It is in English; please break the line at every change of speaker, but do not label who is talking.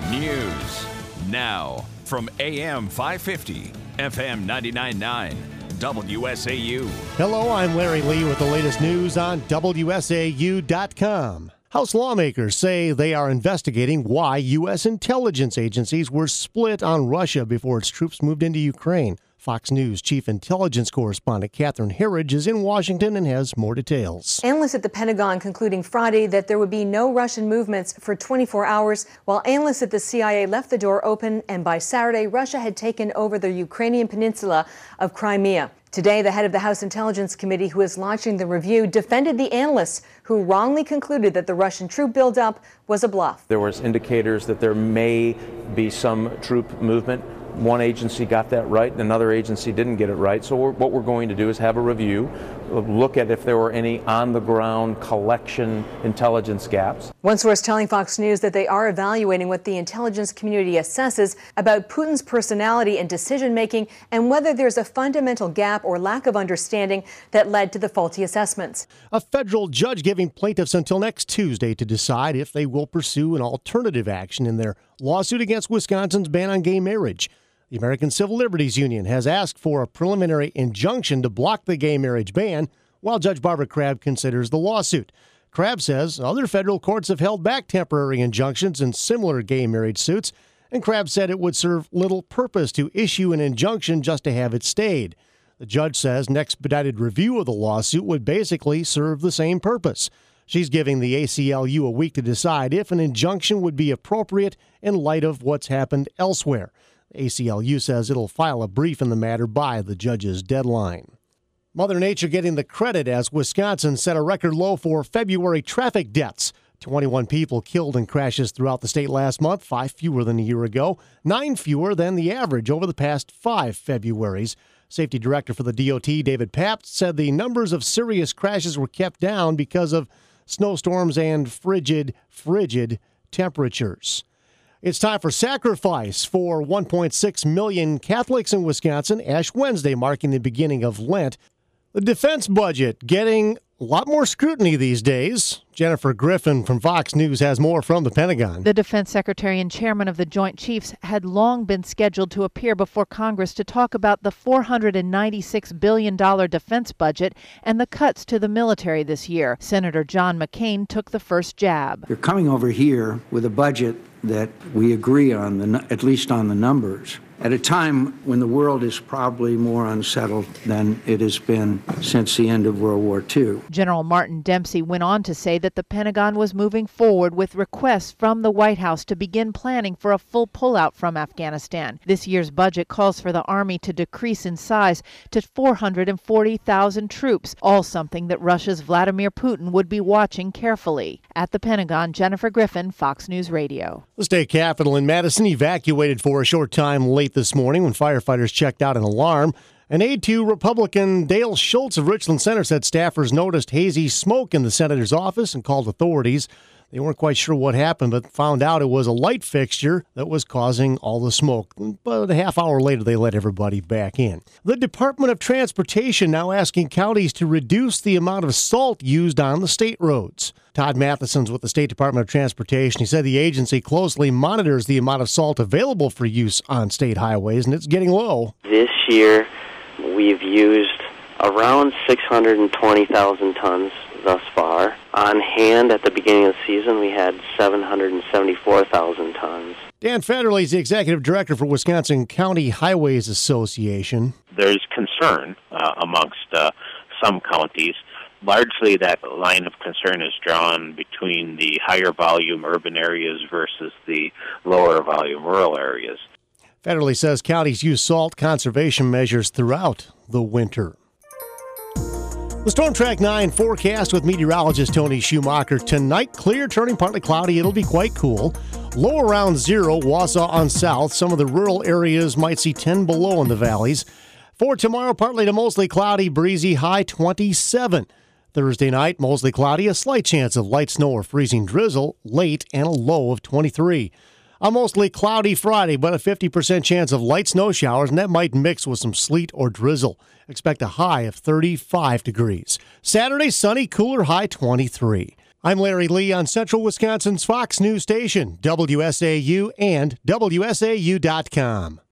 News now from AM 550, FM 99.9, WSAU.
Hello, I'm Larry Lee with the latest news on WSAU.com. House lawmakers say they are investigating why U.S. intelligence agencies were split on Russia before its troops moved into Ukraine. Fox News Chief Intelligence Correspondent Catherine Herridge is in Washington and has more details.
Analysts at the Pentagon concluding Friday that there would be no Russian movements for 24 hours, while analysts at the CIA left the door open, and by Saturday, Russia had taken over the Ukrainian peninsula of Crimea. Today, the head of the House Intelligence Committee, who is launching the review, defended the analysts who wrongly concluded that the Russian troop buildup was a bluff.
There was indicators that there may be some troop movement. One agency got that right, and another agency didn't get it right. So what we're going to do is have a review, look at if there were any on-the-ground collection intelligence gaps.
One source telling Fox News that they are evaluating what the intelligence community assesses about Putin's personality and decision-making and whether there's a fundamental gap or lack of understanding that led to the faulty assessments.
A federal judge giving plaintiffs until next Tuesday to decide if they will pursue an alternative action in their lawsuit against Wisconsin's ban on gay marriage. The American Civil Liberties Union has asked for a preliminary injunction to block the gay marriage ban, while Judge Barbara Crabb considers the lawsuit. Crabb says other federal courts have held back temporary injunctions in similar gay marriage suits, and Crabb said it would serve little purpose to issue an injunction just to have it stayed. The judge says an expedited review of the lawsuit would basically serve the same purpose. She's giving the ACLU a week to decide if an injunction would be appropriate in light of what's happened elsewhere. The ACLU says it'll file a brief in the matter by the judge's deadline. Mother Nature getting the credit as Wisconsin set a record low for February traffic deaths. 21 people killed in crashes throughout the state last month, 5 fewer than a year ago, 9 fewer than the average over the past 5 Februaries. Safety Director for the DOT, David Pabst, said the numbers of serious crashes were kept down because of snowstorms and frigid temperatures. It's time for sacrifice for 1.6 million Catholics in Wisconsin, Ash Wednesday marking the beginning of Lent. The defense budget getting a lot more scrutiny these days. Jennifer Griffin from Fox News has more from the Pentagon.
The defense secretary and chairman of the Joint Chiefs had long been scheduled to appear before Congress to talk about the $496 billion defense budget and the cuts to the military this year. Senator John McCain took the first jab.
You're coming over here with a budget that we agree on, at least on the numbers, at a time when the world is probably more unsettled than it has been since the end of World War II.
General Martin Dempsey went on to say that the Pentagon was moving forward with requests from the White House to begin planning for a full pullout from Afghanistan. This year's budget calls for the Army to decrease in size to 440,000 troops, all something that Russia's Vladimir Putin would be watching carefully. At the Pentagon, Jennifer Griffin, Fox News Radio.
The state capitol in Madison evacuated for a short time late this morning when firefighters checked out an alarm. An aide to Republican Dale Schultz of Richland Center said staffers noticed hazy smoke in the senator's office and called authorities. They weren't quite sure what happened, but found out it was a light fixture that was causing all the smoke. But a half hour later, they let everybody back in. The Department of Transportation now asking counties to reduce the amount of salt used on the state roads. Todd Matheson's with the State Department of Transportation. He said the agency closely monitors the amount of salt available for use on state highways, and it's getting low.
This year, we've used around 620,000 tons thus far. On hand at the beginning of the season, we had 774,000 tons.
Dan Federle is the executive director for Wisconsin County Highways Association.
There's concern amongst some counties. Largely, that line of concern is drawn between the higher volume urban areas versus the lower volume rural areas.
Federle says counties use salt conservation measures throughout the winter. The Storm Track 9 forecast with meteorologist Tony Schumacher. Tonight, clear, turning partly cloudy. It'll be quite cool. Low around 0, Wausau on south. Some of the rural areas might see 10 below in the valleys. For tomorrow, partly to mostly cloudy, breezy, high 27. Thursday night, mostly cloudy, a slight chance of light snow or freezing drizzle late, and a low of 23. A mostly cloudy Friday, but a 50% chance of light snow showers, and that might mix with some sleet or drizzle. Expect a high of 35 degrees. Saturday, sunny, cooler, high 23. I'm Larry Lee on Central Wisconsin's Fox News Station, WSAU and WSAU.com.